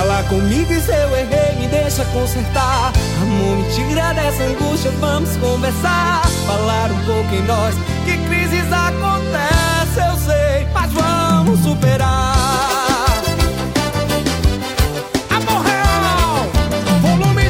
Fala comigo e se eu errei me deixa consertar. Amor, me tira dessa angústia, vamos conversar. Falar um pouco em nós, que crises acontece eu sei, mas vamos superar. Amor Real, volume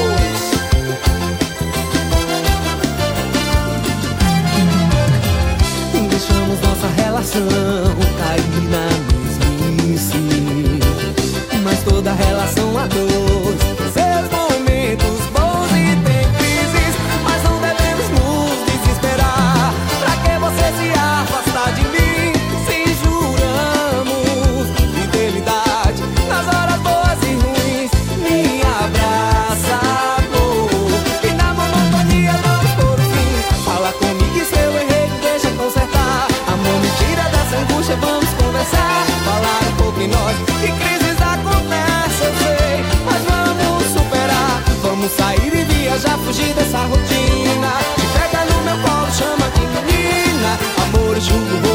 2. Deixamos nossa relação cair na mesmice, mas toda relação a dois tem seus momentos bons e tem crises, mas não devemos nos desesperar. Pra que você se afastar de mim se juramos fidelidade nas horas boas e ruins? Me abraça, amor, e na monotonia vamos por fim. Fala comigo e se eu errei me deixa consertar. Amor, me tira dessa angústia, vamos conversar. Falar um pouco em nós, que crises acontece eu sei, mas vamos superar. Vamos sair e viajar, fugir dessa rotina. Te pega no meu colo, chama de menina. Amor, juro,